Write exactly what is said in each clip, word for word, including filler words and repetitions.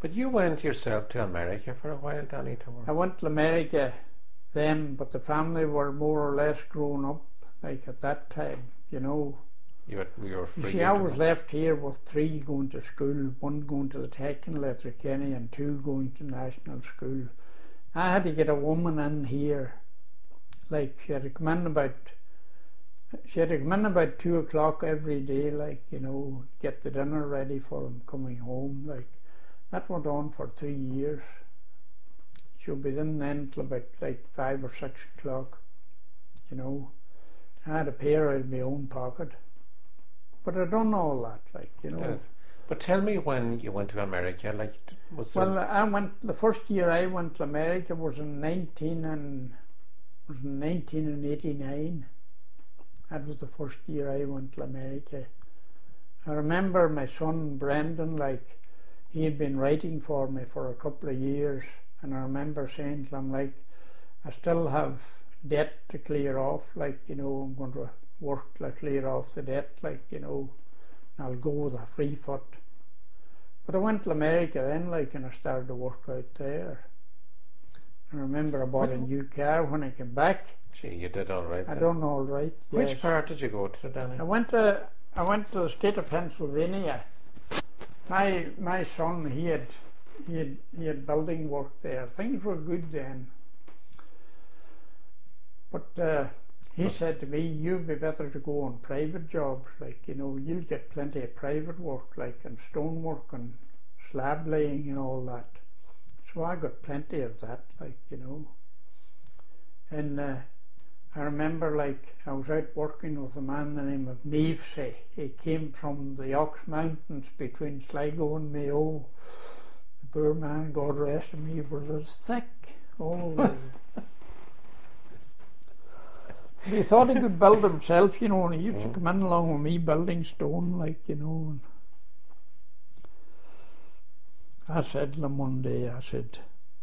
But you went yourself to America for a while, Danny, to work. I went to America then, but the family were more or less grown up, like at that time, you know. You were, you were free. You see, I was left here with three going to school, one going to the Tech in Letterkenny and two going to national school. I had to get a woman in here, like she had to come in about, she had to come in about two o'clock every day, like, you know, get the dinner ready for them coming home, like. That went on for three years. She'll be in then till about like five or six o'clock, you know. I had to pay her out of my own pocket. But I done all that, like, you know. Did. But tell me when you went to America, like, was Well, there... I went, the first year I went to America was in nineteen and, was in nineteen and eighty-nine. That was the first year I went to America. I remember my son Brendan, like, he had been writing for me for a couple of years, and I remember saying to him, like, I still have debt to clear off, like, you know, I'm going to work to clear off the debt, like, you know, and I'll go with a free foot. But I went to America then, like, and I started to work out there. I remember I bought a new car when I came back. Gee, you did all right I then. done all right, yes. Which part did you go to, Danny? I went to, I went to the state of Pennsylvania. My my son, he had he had he had building work there. Things were good then. But uh, he what? said to me, "You'd be better to go on private jobs. Like, you know, you'll get plenty of private work, like and stonework and slab laying and all that." So I got plenty of that, like, you know. And uh, I remember, like, I was out working with a man in the name of Nevesey. He came from the Ox Mountains between Sligo and Mayo. The poor man, God rest him, he was as thick. Oh, he thought he could build himself, you know, and he used to come in along with me building stone, like, you know. And I said to him one day, I said,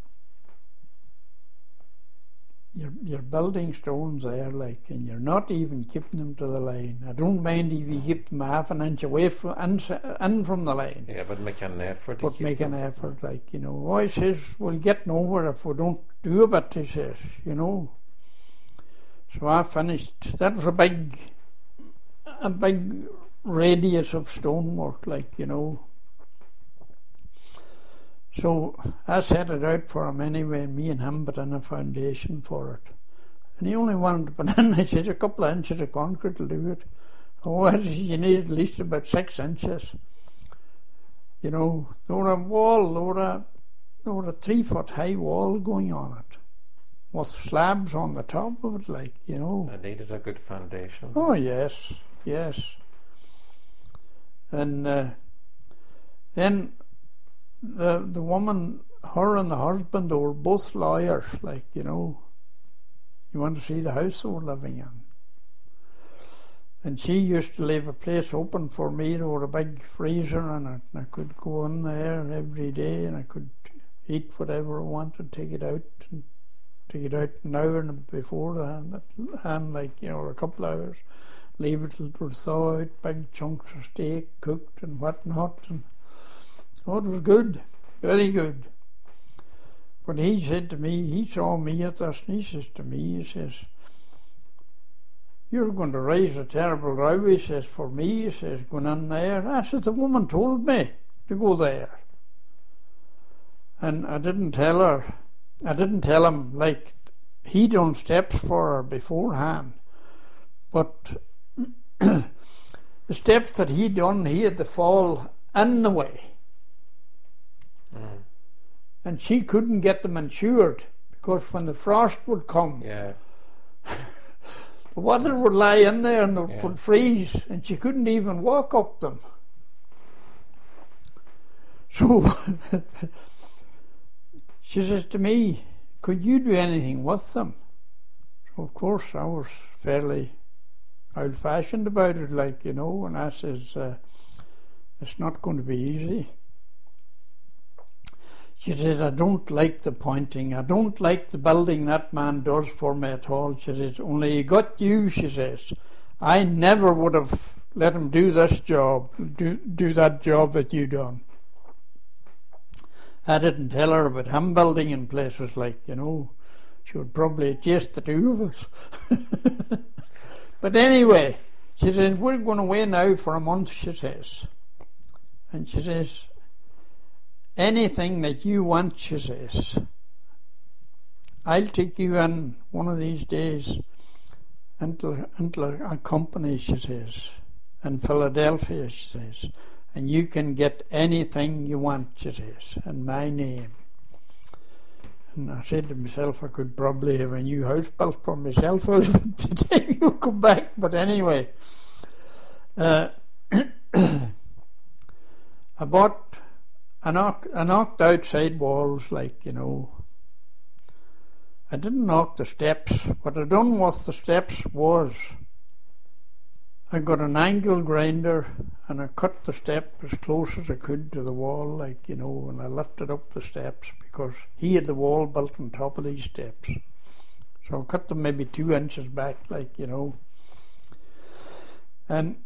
You're, you're building stones there, like, and you're not even keeping them to the line. I don't mind if you keep them half an inch away from in, in from the line. Yeah, but make an effort. But to make keep an them. effort, like, you know. Oh, he says, we'll get nowhere if we don't do a bit, he says, you know. So I finished. That was a big, a big radius of stonework, like, you know. So I set it out for him anyway, and me and him put in a foundation for it. And he only wanted to put in, I said, a couple of inches of concrete will do it. Oh, I said, you need at least about six inches. You know, there were a wall, there were a, there were a three foot high wall going on it, with slabs on the top of it, like, you know. It needed a good foundation. Oh, yes, yes. And uh, then the the woman, her and the husband, they were both lawyers, like, you know. You want to see the house they were living in. And she used to leave a place open for me. There were a big freezer in it, and I could go in there every day, and I could eat whatever I wanted, take it out, and take it out an hour beforehand, and, like, you know, a couple of hours, leave it till it would thaw out, big chunks of steak cooked and whatnot, and oh, it was good, very good. But he said to me, he saw me at this, and he says to me, he says, "You're going to raise a terrible row," he says, "for me," he says, "going in there." I said, "The woman told me to go there." And I didn't tell her, I didn't tell him, like, he done steps for her beforehand. But the steps that he done, he had to fall in the way. Mm. And she couldn't get them insured, because when the frost would come, yeah. the water would lie in there and it yeah. would freeze, and she couldn't even walk up them. So she says to me, "Could you do anything with them?" So of course I was fairly old-fashioned about it, like, you know, and I says, uh, "It's not going to be easy." She says, "I don't like the pointing. I don't like the building that man does for me at all." She says, "Only he got you," she says. "I never would have let him do this job, do, do that job that you done." I didn't tell her about him building in places like, you know, she would probably chase the two of us. But anyway, she says, we're going away now for a month, she says. And she says, anything that you want, she says, I'll take you in one of these days into, into a company, she says, in Philadelphia, she says, and you can get anything you want, she says, in my name. And I said to myself, I could probably have a new house built for myself by the time you come back. But anyway, uh, I bought, I knocked, I knocked outside walls, like, you know. I didn't knock the steps. What I done with the steps was I got an angle grinder and I cut the step as close as I could to the wall, like, you know, and I lifted up the steps because he had the wall built on top of these steps. So I cut them maybe two inches back, like, you know. And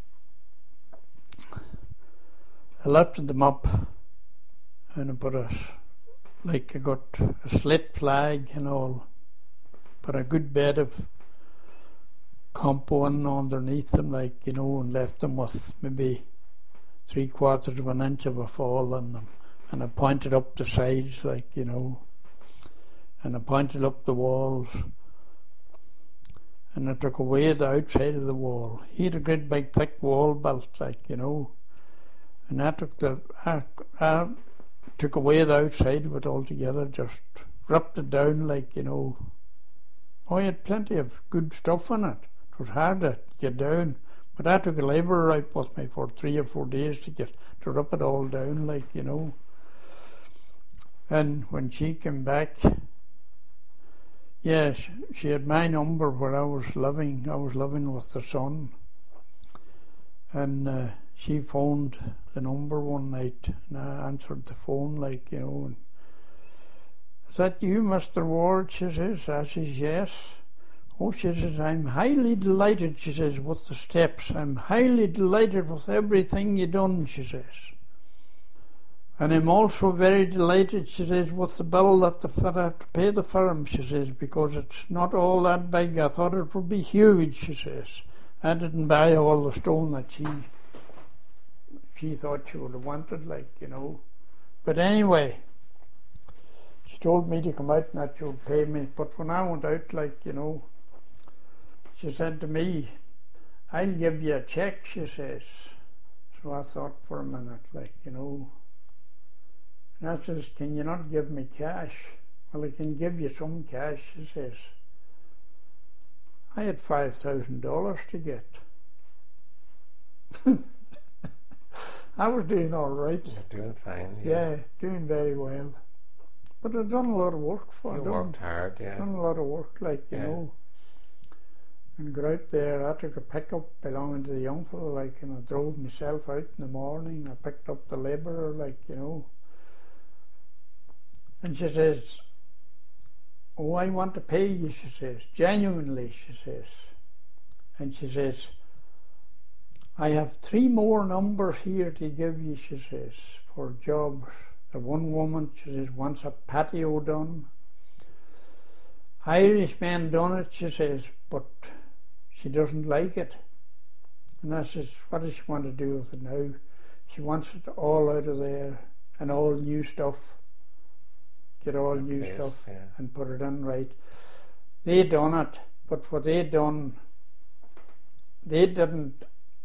I lifted them up and I put a, like I got a slit flag and all, put a good bed of compo in underneath them, like, you know, and left them with maybe three quarters of an inch of a fall in them. And I pointed up the sides, like, you know, and I pointed up the walls, and I took away the outside of the wall. He had a great big thick wall built, like, you know, and I took the I, I took away the outside of it altogether, just ripped it down, like, you know. Oh, I had plenty of good stuff in it. It was hard to get down, but I took a labourer out with me for three or four days to get to rip it all down, like, you know. And when she came back, yeah, she, she had my number where I was living. I was living with the son, and uh, she phoned the number one night, and I answered the phone, like, you know. And, is that you, Mister Ward? She says. I says, yes. Oh, she says, I'm highly delighted, she says, with the steps. I'm highly delighted with everything you done, she says. And I'm also very delighted, she says, with the bill that the fir- I have to pay the firm, she says, because it's not all that big. I thought it would be huge, she says. I didn't buy all the stone that she she thought she would have wanted, like, you know. But anyway, she told me to come out and that she would pay me. But when I went out, like, you know, she said to me, I'll give you a check, she says. So I thought for a minute, like, you know. And I says, can you not give me cash? Well, I can give you some cash, she says. I had five thousand dollars to get. I was doing all right. You're doing fine. Yeah, yeah doing very well. But I'd done a lot of work for it. You worked hard, yeah. Done a lot of work, like, you yeah. know. And got out there, I took a pickup belonging to the young fellow, like, and I drove myself out in the morning. I picked up the labourer, like, you know. And she says, oh, I want to pay you, she says, genuinely, she says. And she says, I have three more numbers here to give you, she says, for jobs. The one woman, she says, wants a patio done. Irishman done it, she says, but she doesn't like it. And I says, what does she want to do with it now? She wants it all out of there and all new stuff. Get all In new place, stuff yeah. and put it in right. They done it, but what they done, they didn't.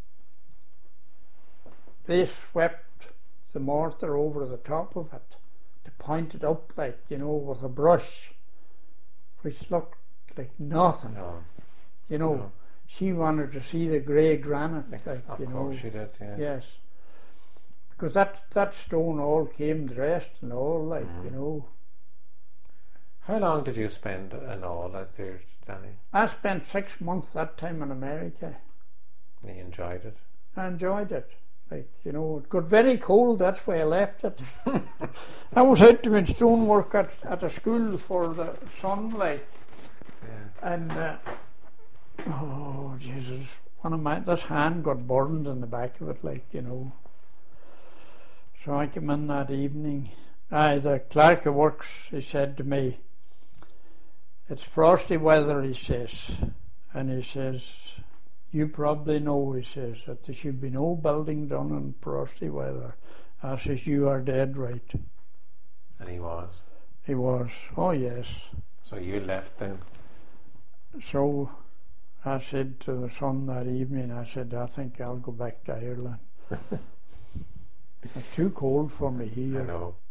They swept the mortar over the top of it to point it up, like, you know, with a brush, which looked like nothing. No. You know, no. She wanted to see the grey granite, Ex- like, of you know. course she did, yeah. Yes. Because that that stone all came dressed and all, like, mm-hmm. you know. How long did you spend in all out there, Danny? I spent six months that time in America. And you enjoyed it? I enjoyed it. Like, you know, it got very cold, that's why I left it. I was out doing stonework at, at a school for the sun, like. Yeah. And, uh, oh, Jesus, one of my, this hand got burned in the back of it, like, you know. So I came in that evening Aye, the clerk of works, he said to me, it's frosty weather, he says. And he says, you probably know, he says, that there should be no building done in frosty weather. I says, you are dead right. And he was. He was, oh yes. So you left then? So I said to the son that evening, I said, I think I'll go back to Ireland. It's too cold for me here. I know.